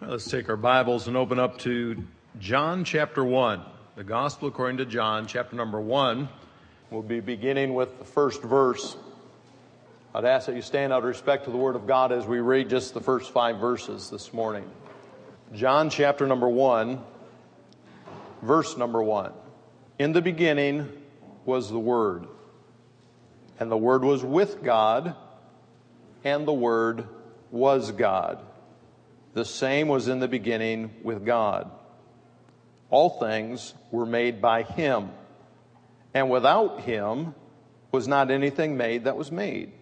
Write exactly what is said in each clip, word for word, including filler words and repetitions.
Let's take our Bibles and open up to John chapter one. The Gospel according to John chapter number one. We'll be beginning with the first verse. I'd ask that you stand out of respect to the Word of God as we read just the first five verses this morning. John chapter number one, verse number one. In the beginning was the Word, and the Word was with God, and the Word was God. The same was in the beginning with God. All things were made by Him, and without Him was not anything made that was made.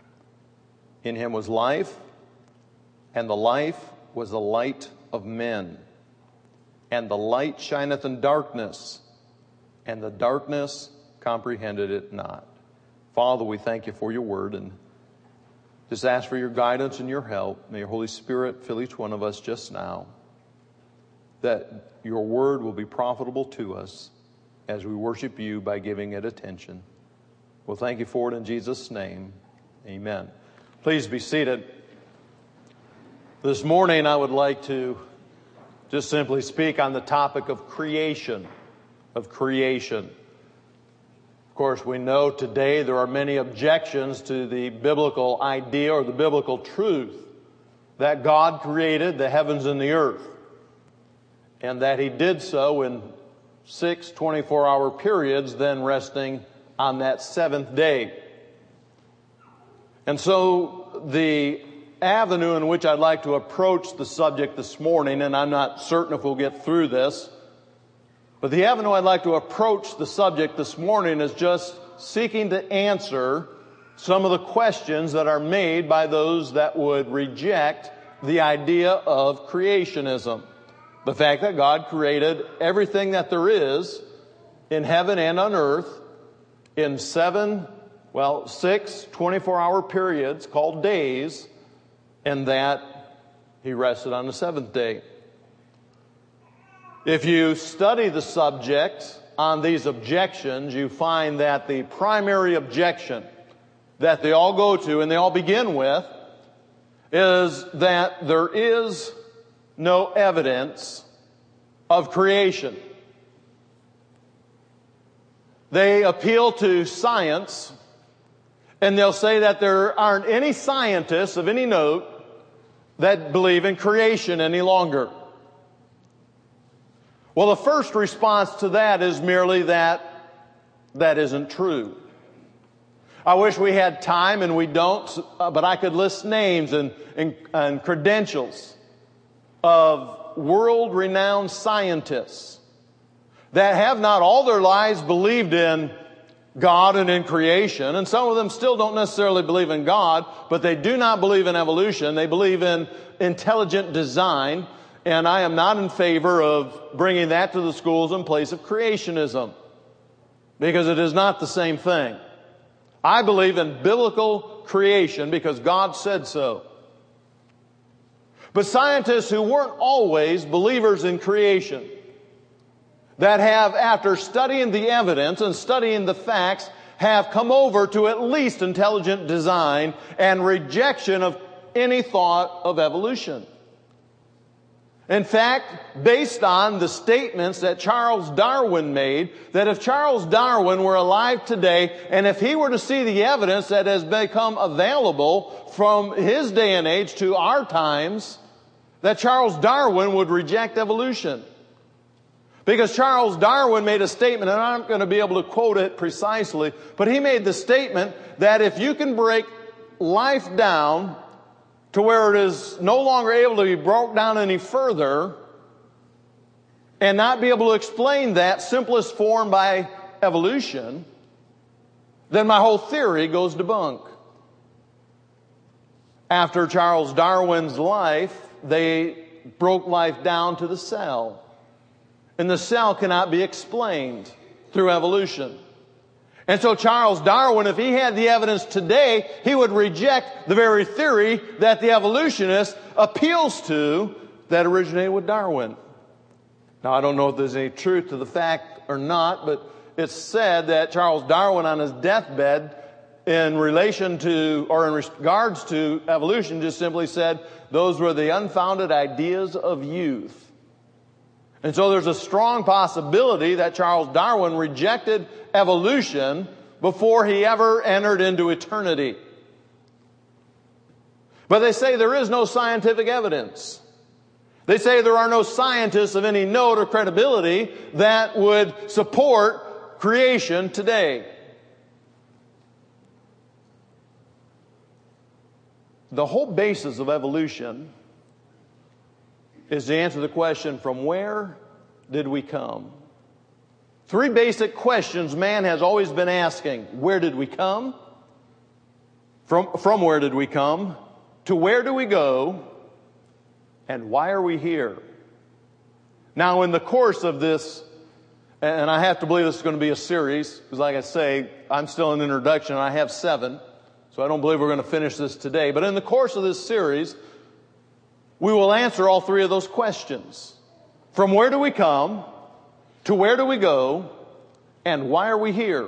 In Him was life, and the life was the light of men. And the light shineth in darkness, and the darkness comprehended it not. Father, we thank you for your word, and just ask for your guidance and your help. May your Holy Spirit fill each one of us just now, that your word will be profitable to us as we worship you by giving it attention. We'll thank you for it in Jesus' name. Amen. Please be seated. This morning I would like to just simply speak on the topic of creation, of creation. Of course, we know today there are many objections to the biblical idea or the biblical truth that God created the heavens and the earth, and that He did so in six twenty-four hour periods, then resting on that seventh day. And so the avenue in which I'd like to approach the subject this morning, and I'm not certain if we'll get through this, but the avenue I'd like to approach the subject this morning is just seeking to answer some of the questions that are made by those that would reject the idea of creationism. The fact that God created everything that there is in heaven and on earth in seven, well, six twenty-four hour periods called days, and that He rested on the seventh day. If you study the subject on these objections, you find that the primary objection that they all go to and they all begin with is that there is no evidence of creation. They appeal to science, and they'll say that there aren't any scientists of any note that believe in creation any longer. Well, the first response to that is merely that that isn't true. I wish we had time, and we don't, but I could list names and, and, and credentials of world-renowned scientists that have not all their lives believed in God and in creation, and some of them still don't necessarily believe in God, but they do not believe in evolution. They believe in intelligent design. And I am not in favor of bringing that to the schools in place of creationism, because it is not the same thing. I believe in biblical creation because God said so. But scientists who weren't always believers in creation, that have, after studying the evidence and studying the facts, have come over to at least intelligent design and rejection of any thought of evolution. In fact, based on the statements that Charles Darwin made, that if Charles Darwin were alive today, and if he were to see the evidence that has become available from his day and age to our times, that Charles Darwin would reject evolution. Because Charles Darwin made a statement, and I'm not going to be able to quote it precisely, but he made the statement that if you can break life down to where it is no longer able to be broke down any further, and not be able to explain that simplest form by evolution, then my whole theory goes to bunk. After Charles Darwin's life, they broke life down to the cell. And the cell cannot be explained through evolution. And so Charles Darwin, if he had the evidence today, he would reject the very theory that the evolutionist appeals to that originated with Darwin. Now, I don't know if there's any truth to the fact or not, but it's said that Charles Darwin on his deathbed in relation to, or in regards to evolution, just simply said those were the unfounded ideas of youth. And so there's a strong possibility that Charles Darwin rejected evolution before he ever entered into eternity. But they say there is no scientific evidence. They say there are no scientists of any note or credibility that would support creation today. The whole basis of evolution is to answer the question, from where did we come? Three basic questions man has always been asking. Where did we come? From, from where did we come? To where do we go? And why are we here? Now, in the course of this, and I have to believe this is going to be a series, because like I say, I'm still in introduction, and I have seven, so I don't believe we're going to finish this today. But in the course of this series, we will answer all three of those questions. From where do we come? To where do we go? And why are we here?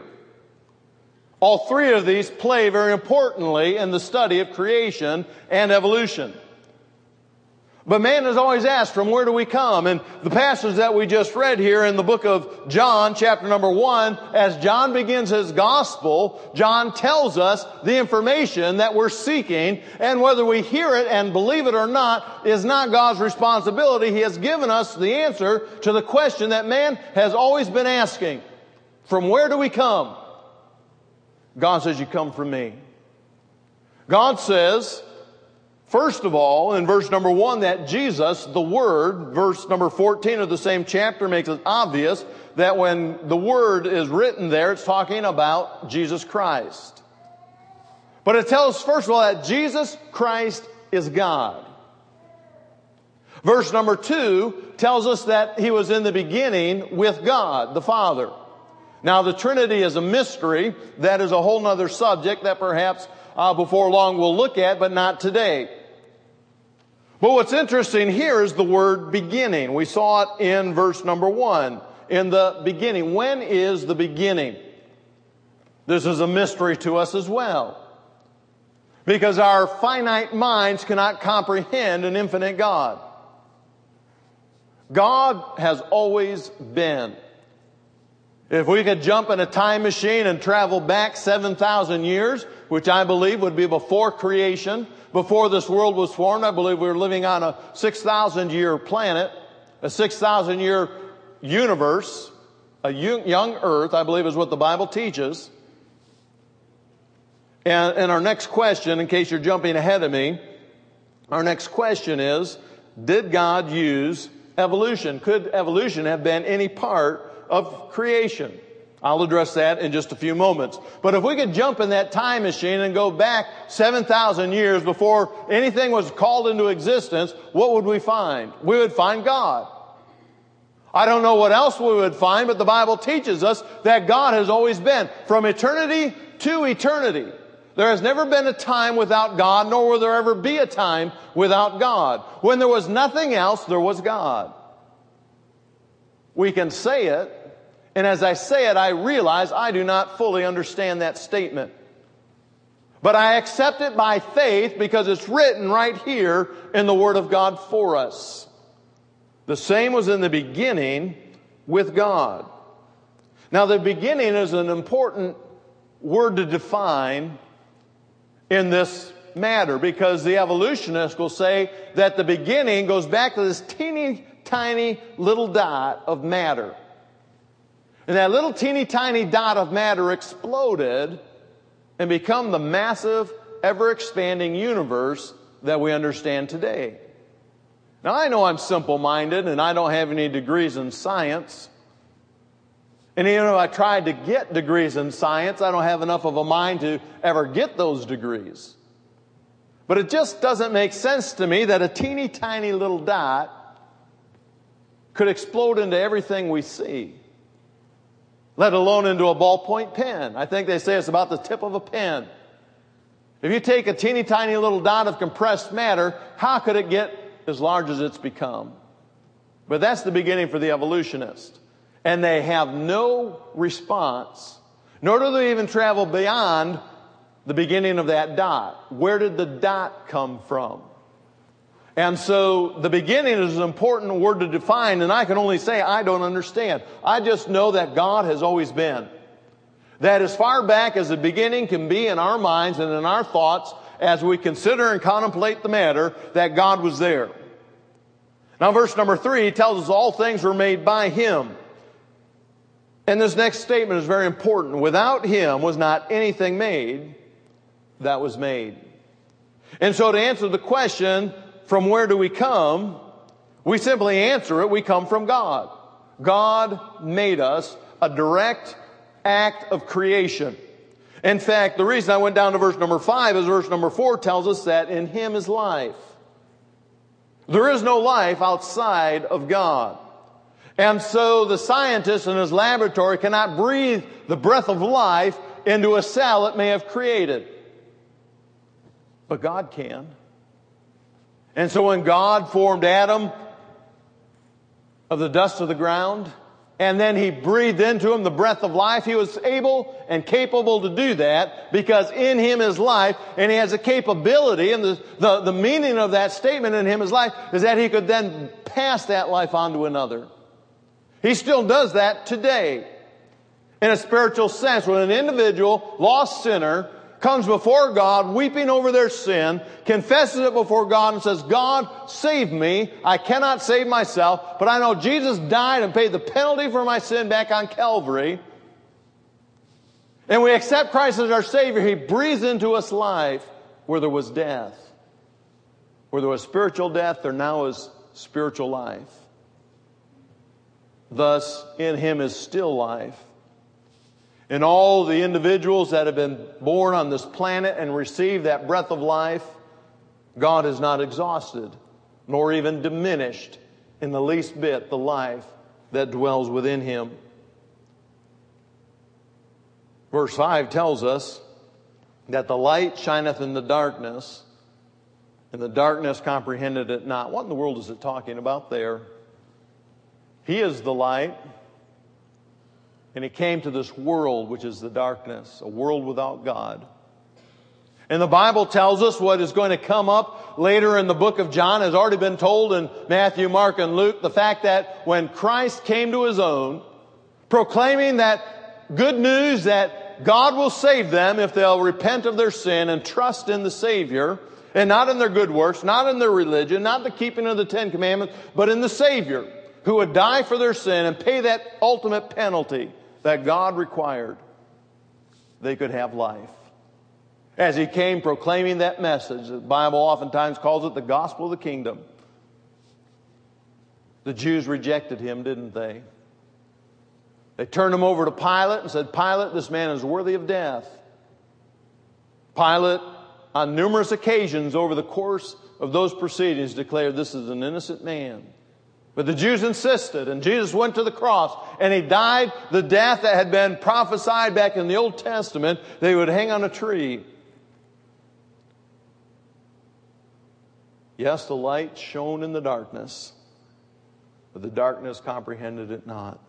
All three of these play very importantly in the study of creation and evolution. But man has always asked, from where do we come? And the passage that we just read here in the book of John, chapter number one, as John begins his gospel, John tells us the information that we're seeking, and whether we hear it and believe it or not is not God's responsibility. He has given us the answer to the question that man has always been asking. From where do we come? God says, you come from me. God says, first of all, in verse number one, that Jesus, the Word, verse number fourteen of the same chapter makes it obvious that when the Word is written there, it's talking about Jesus Christ. But it tells us, first of all, that Jesus Christ is God. Verse number two tells us that He was in the beginning with God, the Father. Now, the Trinity is a mystery. That is a whole other subject that perhaps uh, before long we'll look at, but not today. But what's interesting here is the word beginning. We saw it in verse number one. In the beginning. When is the beginning? This is a mystery to us as well. Because our finite minds cannot comprehend an infinite God. God has always been. If we could jump in a time machine and travel back seven thousand years, which I believe would be before creation, before this world was formed, I believe we were living on a six thousand year planet, a six thousand year universe, a young earth, I believe is what the Bible teaches. And, and our next question, in case you're jumping ahead of me, our next question is, did God use evolution? Could evolution have been any part of creation? I'll address that in just a few moments. But if we could jump in that time machine and go back seven thousand years before anything was called into existence, what would we find? We would find God. I don't know what else we would find, but the Bible teaches us that God has always been. From eternity to eternity. There has never been a time without God, nor will there ever be a time without God. When there was nothing else, there was God. We can say it, and as I say it, I realize I do not fully understand that statement. But I accept it by faith because it's written right here in the Word of God for us. The same was in the beginning with God. Now, the beginning is an important word to define in this matter, because the evolutionists will say that the beginning goes back to this teeny tiny little dot of matter. And that little teeny tiny dot of matter exploded and become the massive, ever-expanding universe that we understand today. Now, I know I'm simple-minded and I don't have any degrees in science. And even if I tried to get degrees in science, I don't have enough of a mind to ever get those degrees. But it just doesn't make sense to me that a teeny tiny little dot could explode into everything we see, let alone into a ballpoint pen. I think they say it's about the tip of a pen. If you take a teeny tiny little dot of compressed matter, how could it get as large as it's become? But that's the beginning for the evolutionists. And they have no response, nor do they even travel beyond the beginning of that dot. Where did the dot come from? And so the beginning is an important word to define, and I can only say I don't understand. I just know that God has always been. That as far back as the beginning can be in our minds and in our thoughts, as we consider and contemplate the matter, that God was there. Now verse number three tells us all things were made by Him. And this next statement is very important. Without Him was not anything made that was made. And so to answer the question, from where do we come? We simply answer it, we come from God. God made us, a direct act of creation. In fact, the reason I went down to verse number five is verse number four tells us that in Him is life. There is no life outside of God. And so the scientist in his laboratory cannot breathe the breath of life into a cell it may have created. But God can. And so when God formed Adam of the dust of the ground, and then He breathed into him the breath of life, He was able and capable to do that because in Him is life, and He has a capability, and the, the, the meaning of that statement, in Him is life, is that He could then pass that life on to another. He still does that today. In a spiritual sense, when an individual, lost sinner, comes before God weeping over their sin, confesses it before God and says, God, save me. I cannot save myself, but I know Jesus died and paid the penalty for my sin back on Calvary. And we accept Christ as our Savior. He breathes into us life where there was death. Where there was spiritual death, there now is spiritual life. Thus, in Him is still life. And all the individuals that have been born on this planet and received that breath of life, God has not exhausted, nor even diminished in the least bit the life that dwells within Him. Verse five tells us that the light shineth in the darkness, and the darkness comprehended it not. What in the world is it talking about there? He is the light. And He came to this world, which is the darkness, a world without God. And the Bible tells us what is going to come up later in the book of John has already been told in Matthew, Mark, and Luke. The fact that when Christ came to His own, proclaiming that good news that God will save them if they'll repent of their sin and trust in the Savior, and not in their good works, not in their religion, not the keeping of the Ten Commandments, but in the Savior who would die for their sin and pay that ultimate penalty that God required, they could have life. As He came proclaiming that message, the Bible oftentimes calls it the gospel of the kingdom. The Jews rejected Him, didn't they? They turned Him over to Pilate and said, Pilate, this man is worthy of death. Pilate, on numerous occasions over the course of those proceedings, declared this is an innocent man. But the Jews insisted, and Jesus went to the cross, and He died the death that had been prophesied back in the Old Testament, that He would hang on a tree. Yes, the light shone in the darkness, but the darkness comprehended it not.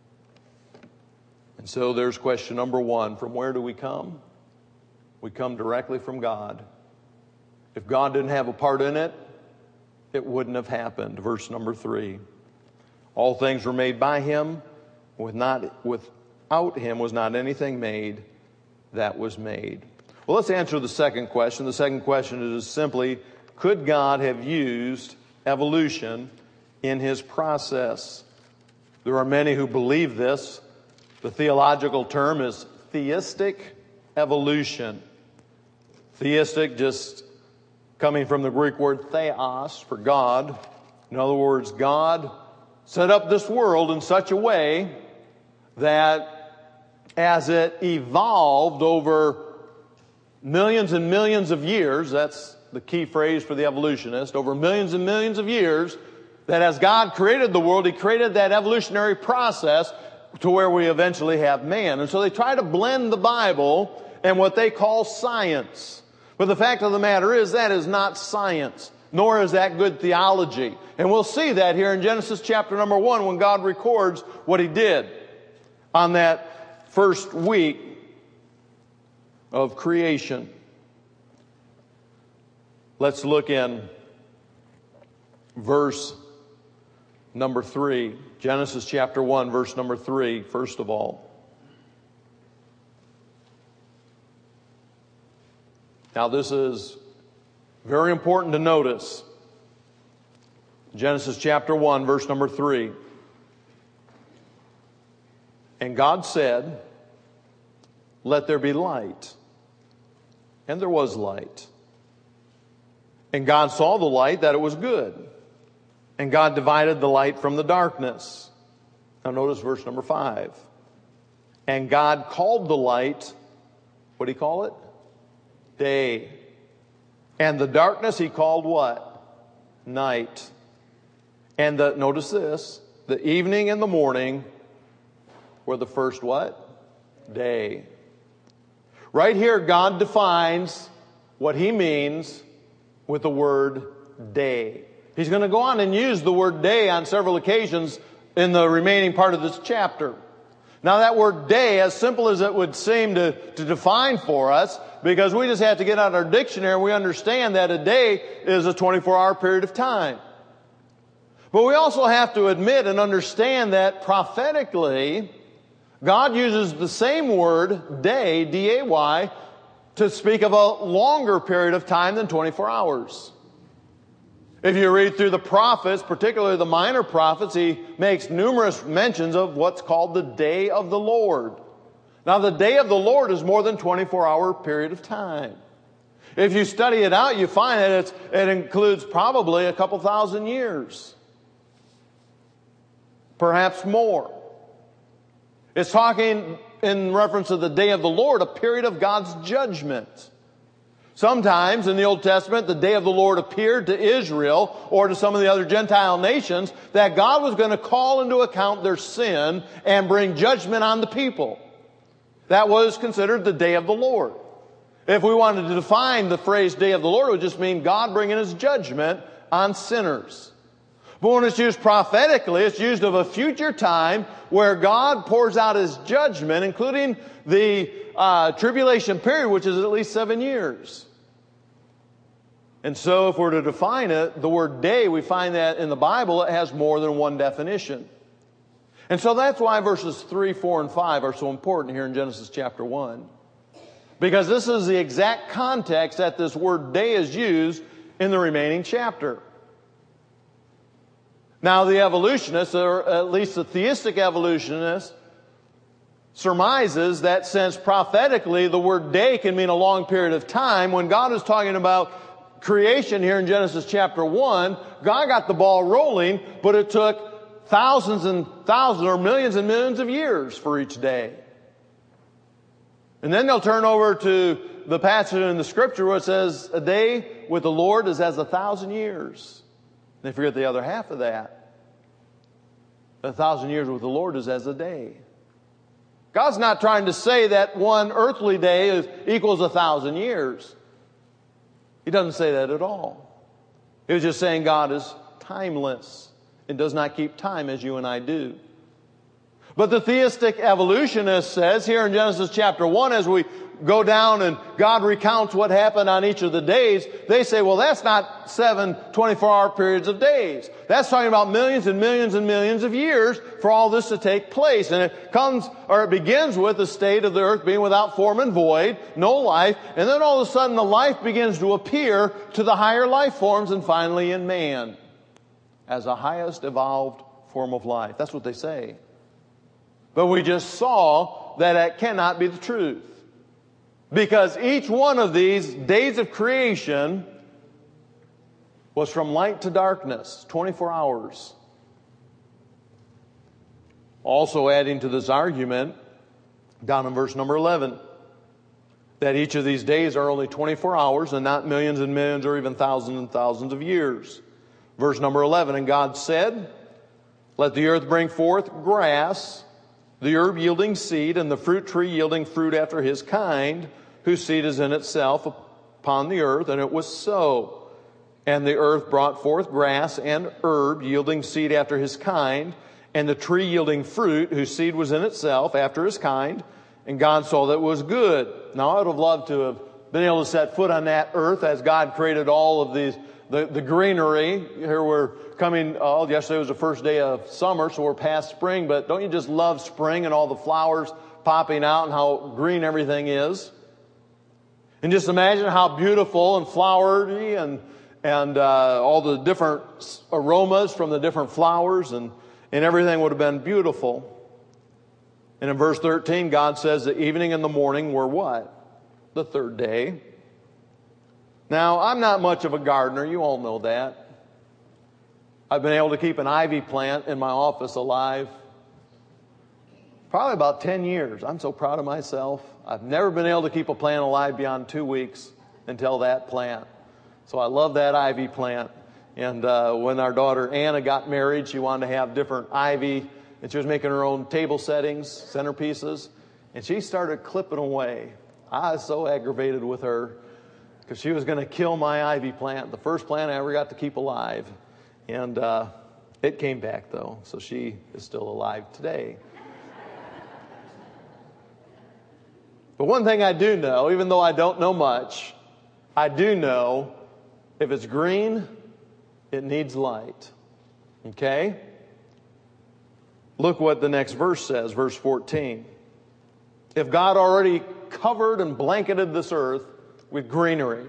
And so there's question number one. From where do we come? We come directly from God. If God didn't have a part in it, it wouldn't have happened. Verse number three. All things were made by Him. With not, without Him was not anything made that was made. Well, let's answer the second question. The second question is simply, could God have used evolution in His process? There are many who believe this. The theological term is theistic evolution. Theistic, just coming from the Greek word theos, for God. In other words, God set up this world in such a way that as it evolved over millions and millions of years, that's the key phrase for the evolutionist, over millions and millions of years, that as God created the world, He created that evolutionary process to where we eventually have man. And so they try to blend the Bible and what they call science. But the fact of the matter is that is not science, nor is that good theology. And we'll see that here in Genesis chapter number one when God records what He did on that first week of creation. Let's look in verse number three. Genesis chapter one, verse number three, first of all. Now this is very important to notice. Genesis chapter one, verse number three. And God said, "Let there be light." And there was light. And God saw the light, that it was good. And God divided the light from the darkness. Now notice verse number five. And God called the light, what did he call it? Day. And the darkness he called what? Night. And the, notice this, the evening and the morning were the first what? Day. Right here, God defines what he means with the word day. He's going to go on and use the word day on several occasions in the remaining part of this chapter. Now that word day, as simple as it would seem to, to define for us, because we just have to get out our dictionary and we understand that a day is a twenty-four hour period of time. But we also have to admit and understand that prophetically, God uses the same word, day, D A Y, to speak of a longer period of time than twenty-four hours. If you read through the prophets, particularly the minor prophets, he makes numerous mentions of what's called the day of the Lord. Now, the day of the Lord is more than twenty-four hour period of time. If you study it out, you find that it's, it includes probably a couple thousand years. Perhaps more. It's talking in reference to the day of the Lord, a period of God's judgment. Sometimes in the Old Testament, the day of the Lord appeared to Israel or to some of the other Gentile nations that God was going to call into account their sin and bring judgment on the people. That was considered the day of the Lord. If we wanted to define the phrase day of the Lord, it would just mean God bringing his judgment on sinners. But when it's used prophetically, it's used of a future time where God pours out his judgment, including the uh, tribulation period, which is at least seven years. And so if we're to define it, the word day, we find that in the Bible it has more than one definition. And so that's why verses three, four, and five are so important here in Genesis chapter one. Because this is the exact context that this word day is used in the remaining chapter. Now the evolutionists, or at least the theistic evolutionists, surmises that since prophetically the word day can mean a long period of time, when God is talking about creation here in Genesis chapter one, God got the ball rolling, but it took thousands and thousands or millions and millions of years for each day. And then they'll turn over to the passage in the scripture where it says, a day with the Lord is as a thousand years. They forget the other half of that. A thousand years with the Lord is as a day. God's not trying to say that one earthly day is, equals a thousand years. He doesn't say that at all. He was just saying God is timeless and does not keep time as you and I do. But the theistic evolutionist says here in Genesis chapter one, as we go down and God recounts what happened on each of the days, they say, well, that's not seven twenty-four hour periods of days. That's talking about millions and millions and millions of years for all this to take place. And it comes, or it begins with the state of the earth being without form and void, no life, and then all of a sudden the life begins to appear to the higher life forms and finally in man as a highest evolved form of life. That's what they say. But we just saw that it cannot be the truth. Because each one of these days of creation was from light to darkness, twenty-four hours. Also adding to this argument, down in verse number eleven, that each of these days are only twenty-four hours and not millions and millions or even thousands and thousands of years. Verse number eleven, and God said, let the earth bring forth grass, the herb yielding seed, and the fruit tree yielding fruit after his kind, whose seed is in itself upon the earth. And it was so. And the earth brought forth grass and herb yielding seed after his kind, and the tree yielding fruit, whose seed was in itself after his kind. And God saw that it was good. Now, I would have loved to have been able to set foot on that earth as God created all of these, the, the greenery. Here we're coming, oh, yesterday was the first day of summer, so we're past spring. But don't you just love spring and all the flowers popping out and how green everything is? And just imagine how beautiful and flowery and and uh, all the different aromas from the different flowers and, and everything would have been beautiful. And in verse thirteen, God says the evening and the morning were what? The third day. Now, I'm not much of a gardener. You all know that. I've been able to keep an ivy plant in my office alive probably about ten years. I'm so proud of myself. I've never been able to keep a plant alive beyond two weeks until that plant. So I love that ivy plant. And uh, when our daughter Anna got married, she wanted to have different ivy. And she was making her own table settings, centerpieces. And she started clipping away. I was so aggravated with her because she was going to kill my ivy plant, the first plant I ever got to keep alive. And uh, it came back, though. So she is still alive today. But one thing I do know, even though I don't know much, I do know if it's green, it needs light. Okay? Look what the next verse says, verse fourteen. If God already covered and blanketed this earth with greenery,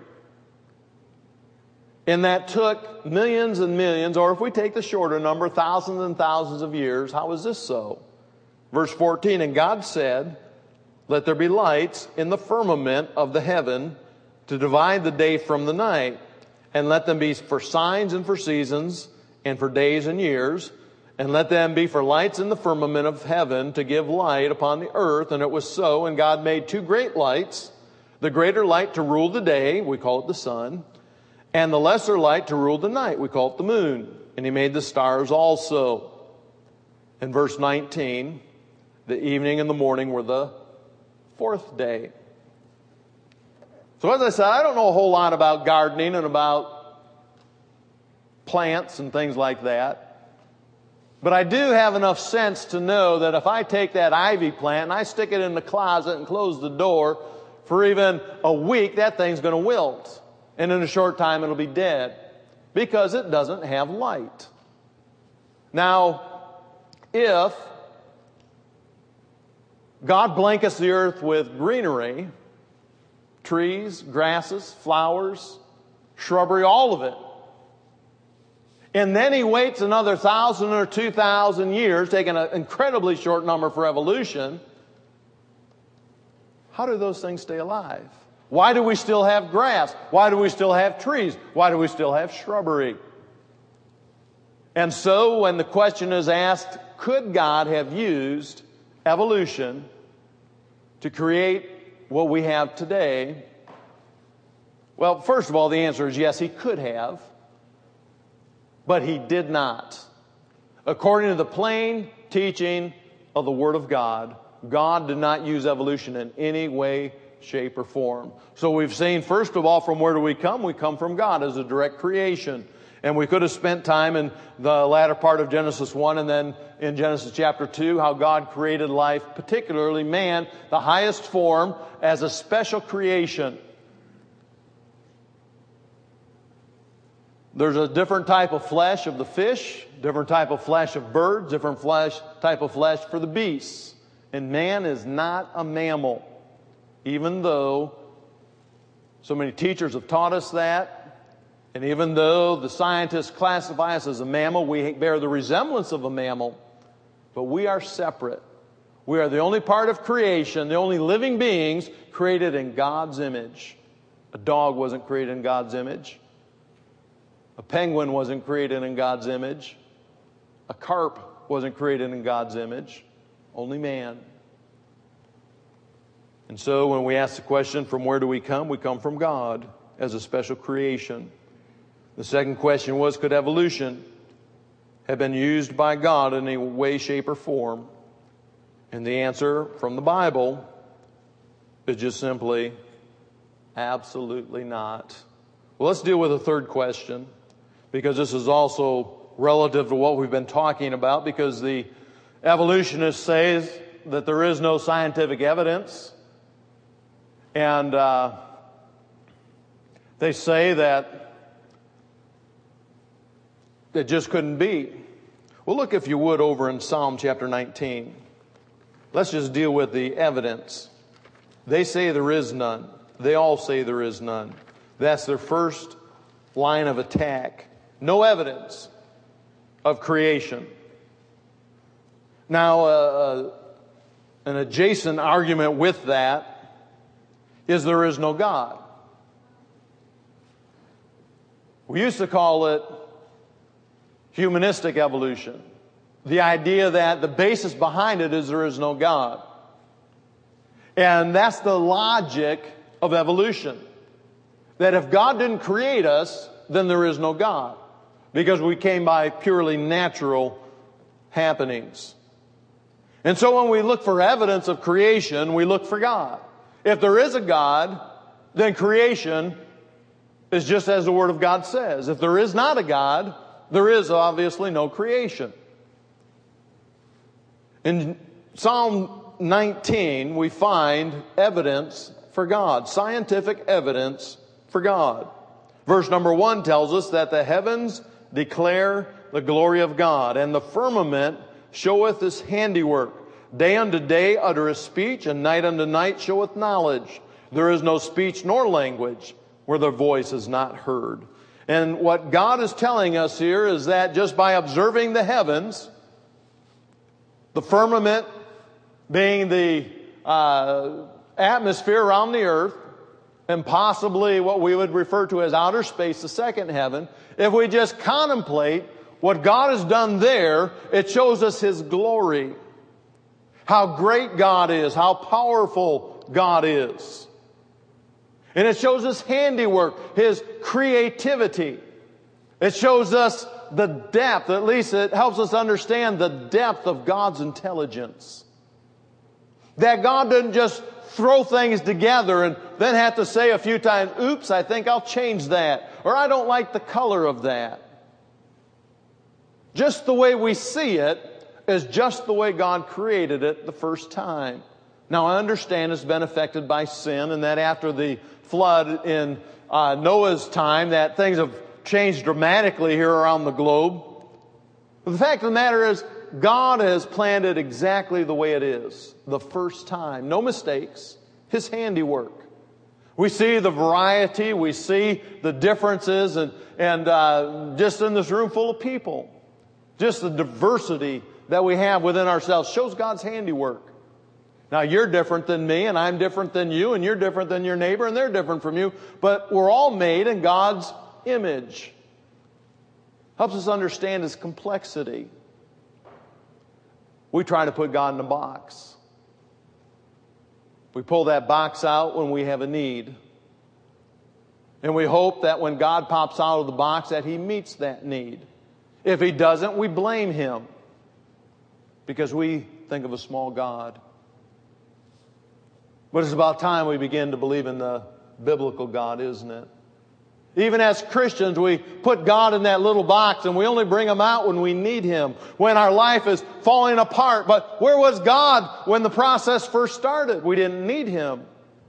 and that took millions and millions, or if we take the shorter number, thousands and thousands of years, how is this so? Verse fourteen, and God said, let there be lights in the firmament of the heaven to divide the day from the night, and let them be for signs and for seasons and for days and years, and let them be for lights in the firmament of heaven to give light upon the earth. And it was so. And God made two great lights, the greater light to rule the day, we call it the sun, and the lesser light to rule the night, we call it the moon. And he made the stars also. In verse nineteen, the evening and the morning were the fourth day. So as I said, I don't know a whole lot about gardening and about plants and things like that. But I do have enough sense to know that if I take that ivy plant and I stick it in the closet and close the door for even a week, that thing's going to wilt. And in a short time it'll be dead because it doesn't have light. Now, if God blankets the earth with greenery, trees, grasses, flowers, shrubbery, all of it. And then he waits another thousand or two thousand years, taking an incredibly short number for evolution. How do those things stay alive? Why do we still have grass? Why do we still have trees? Why do we still have shrubbery? And so when the question is asked, could God have used evolution to create what we have today? Well, first of all, the answer is yes, he could have. But he did not. According to the plain teaching of the Word of God, God did not use evolution in any way, shape, or form. So we've seen, first of all, from where do we come? We come from God as a direct creation. And we could have spent time in the latter part of Genesis one and then in Genesis chapter two, how God created life, particularly man, the highest form, as a special creation. There's a different type of flesh of the fish, different type of flesh of birds, different flesh type of flesh for the beasts. And man is not a mammal, even though so many teachers have taught us that. And even though the scientists classify us as a mammal, we bear the resemblance of a mammal, but we are separate. We are the only part of creation, the only living beings created in God's image. A dog wasn't created in God's image. A penguin wasn't created in God's image. A carp wasn't created in God's image. Only man. And so when we ask the question, from where do we come? We come from God as a special creation. The second question was, could evolution have been used by God in any way, shape, or form? And the answer from the Bible is just simply, absolutely not. Well, let's deal with a third question, because this is also relative to what we've been talking about, because the evolutionists say that there is no scientific evidence. And uh, they say that it just couldn't be. Well, look, if you would, over in Psalm chapter nineteen. Let's just deal with the evidence. They say there is none. They all say there is none. That's their first line of attack. No evidence of creation. Now, uh, an adjacent argument with that is there is no God. We used to call it humanistic evolution. The idea that the basis behind it is there is no God. And that's the logic of evolution. That if God didn't create us, then there is no God. Because we came by purely natural happenings. And so when we look for evidence of creation, we look for God. If there is a God, then creation is just as the Word of God says. If there is not a God, there is obviously no creation. In Psalm nineteen, we find evidence for God, scientific evidence for God. Verse number one tells us that the heavens declare the glory of God, and the firmament showeth His handiwork. Day unto day uttereth speech, and night unto night showeth knowledge. There is no speech nor language where their voice is not heard. And what God is telling us here is that just by observing the heavens, the firmament being the uh, atmosphere around the earth, and possibly what we would refer to as outer space, the second heaven, if we just contemplate what God has done there, it shows us His glory. How great God is, how powerful God is. And it shows us handiwork, His creativity. It shows us the depth, at least it helps us understand the depth of God's intelligence. That God doesn't just throw things together and then have to say a few times, oops, I think I'll change that. Or I don't like the color of that. Just the way we see it is just the way God created it the first time. Now I understand it's been affected by sin, and that after the flood in uh, Noah's time that things have changed dramatically here around the globe. But the fact of the matter is, God has planned it exactly the way it is, the first time. No mistakes. His handiwork. We see the variety, we see the differences, and, and uh, just in this room full of people, just the diversity that we have within ourselves shows God's handiwork. Now, you're different than me, and I'm different than you, and you're different than your neighbor, and they're different from you, but we're all made in God's image. Helps us understand His complexity. We try to put God in a box. We pull that box out when we have a need. And we hope that when God pops out of the box that He meets that need. If He doesn't, we blame Him. Because we think of a small God. But it's about time we begin to believe in the biblical God, isn't it? Even as Christians, we put God in that little box and we only bring Him out when we need Him, when our life is falling apart. But where was God when the process first started? We didn't need Him.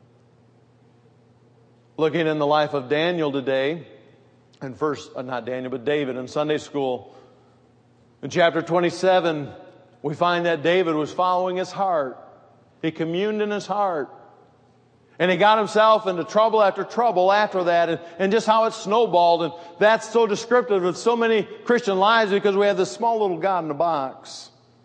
Looking in the life of Daniel today, and first, uh, not Daniel, but David in Sunday school, in chapter twenty-seven, we find that David was following his heart. He communed in his heart. And he got himself into trouble after trouble after that, and, and just how it snowballed. And that's so descriptive of so many Christian lives because we have this small little God in a box.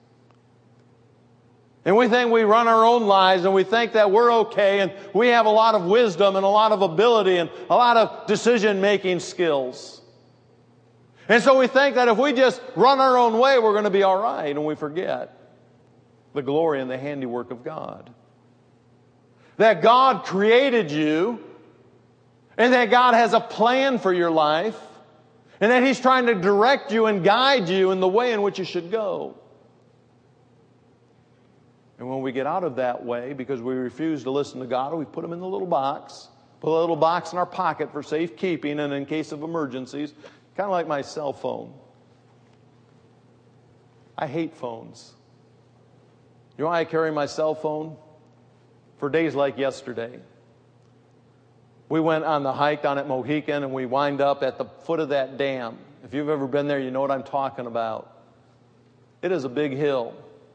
And we think we run our own lives and we think that we're okay and we have a lot of wisdom and a lot of ability and a lot of decision-making skills. And so we think that if we just run our own way, we're going to be all right. And we forget the glory and the handiwork of God. That God created you, and that God has a plan for your life, and that He's trying to direct you and guide you in the way in which you should go. And when we get out of that way, because we refuse to listen to God, we put Him in the little box, put a little box in our pocket for safekeeping and in case of emergencies, kind of like my cell phone. I hate phones. You know why I carry my cell phone? For days like yesterday. We went on the hike down at Mohican, and we wind up at the foot of that dam. If you've ever been there, you know what I'm talking about. It is a big hill.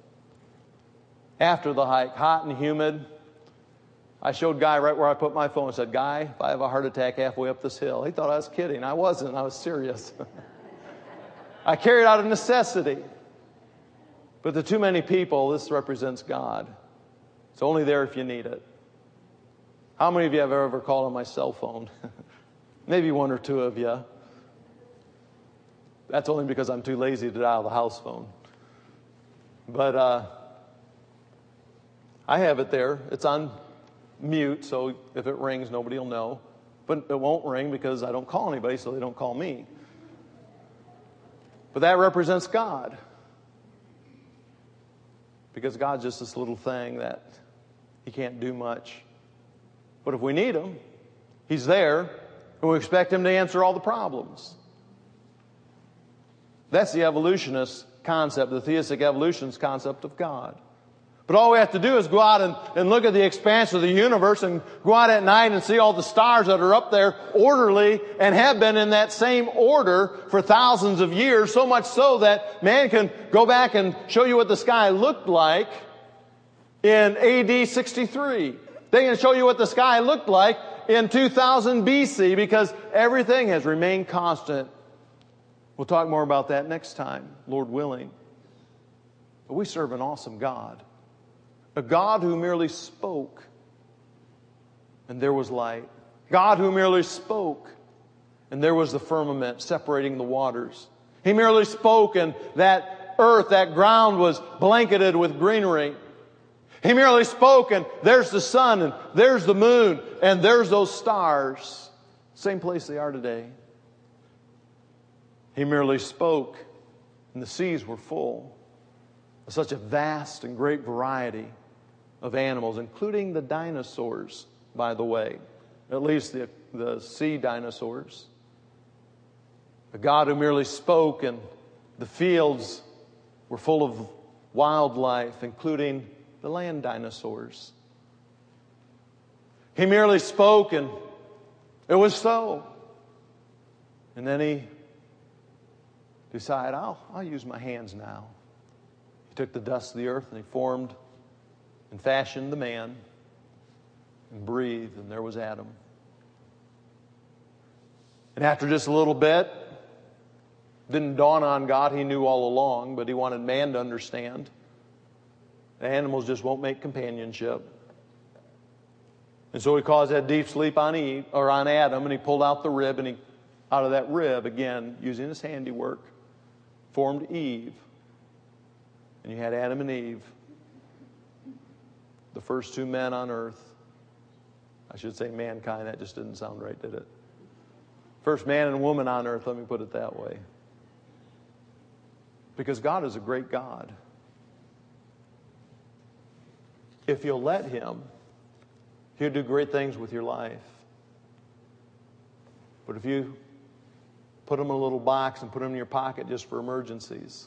After the hike, hot and humid, I showed Guy right where I put my phone and said, Guy, if I have a heart attack halfway up this hill. He thought I was kidding. I wasn't. I was serious. I carried out a necessity. But to too many people, this represents God. It's only there if you need it. How many of you have ever called on my cell phone? Maybe one or two of you. That's only because I'm too lazy to dial the house phone. But uh, I have it there. It's on mute, so if it rings, nobody will know. But it won't ring because I don't call anybody, so they don't call me. But that represents God. Because God's just this little thing that He can't do much. But if we need Him, He's there, and we expect Him to answer all the problems. That's the evolutionist concept, the theistic evolutionist concept of God. But all we have to do is go out and, and look at the expanse of the universe and go out at night and see all the stars that are up there orderly and have been in that same order for thousands of years, so much so that man can go back and show you what the sky looked like in A D sixty-three. They can show you what the sky looked like in two thousand B C because everything has remained constant. We'll talk more about that next time, Lord willing. But we serve an awesome God. A God who merely spoke and there was light. God who merely spoke and there was the firmament separating the waters. He merely spoke and that earth, that ground was blanketed with greenery. He merely spoke and there's the sun and there's the moon and there's those stars. Same place they are today. He merely spoke and the seas were full of such a vast and great variety of animals, including the dinosaurs, by the way, at least the, the sea dinosaurs. A God who merely spoke and the fields were full of wildlife, including the land dinosaurs. He merely spoke and it was so. And then he decided, I'll, I'll use my hands now. He took the dust of the earth and he formed and fashioned the man and breathed, and there was Adam. And after just a little bit, didn't dawn on God, He knew all along, but He wanted man to understand. The animals just won't make companionship. And so He caused that deep sleep on Eve, or on Adam, and He pulled out the rib, and He, out of that rib, again, using His handiwork, formed Eve. And you had Adam and Eve, the first two men on earth. I should say mankind. That just didn't sound right, did it? First man and woman on earth, let me put it that way. Because God is a great God. If you'll let Him, He'll do great things with your life. But if you put them in a little box and put them in your pocket just for emergencies,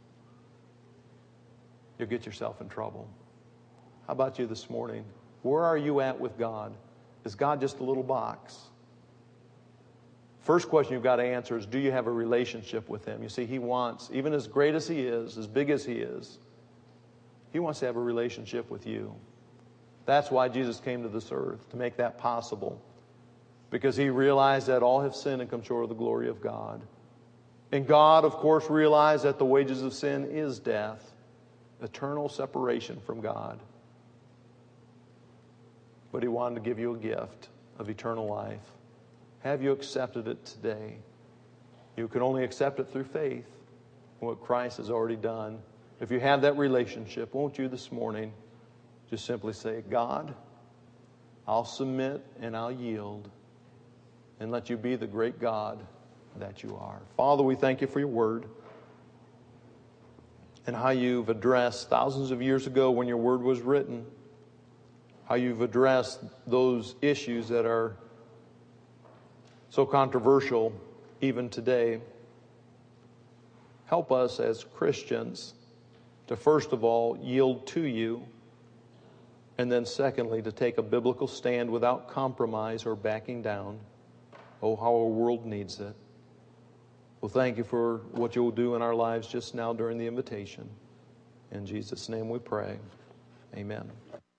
you'll get yourself in trouble. How about you this morning? Where are you at with God? Is God just a little box? First question you've got to answer is, do you have a relationship with Him? You see, He wants, even as great as He is, as big as He is, He wants to have a relationship with you. That's why Jesus came to this earth, to make that possible. Because He realized that all have sinned and come short of the glory of God. And God, of course, realized that the wages of sin is death, eternal separation from God. But He wanted to give you a gift of eternal life. Have you accepted it today? You can only accept it through faith in what Christ has already done. If you have that relationship, won't you this morning just simply say, God, I'll submit and I'll yield and let You be the great God that You are. Father, we thank You for Your word and how You've addressed thousands of years ago when Your word was written, how You've addressed those issues that are so controversial even today. Help us as Christians to first of all yield to you, and then secondly to take a biblical stand without compromise or backing down. Oh, how our world needs it. Well, thank you for what you'll do in our lives just now during the invitation. In Jesus' name we pray. Amen.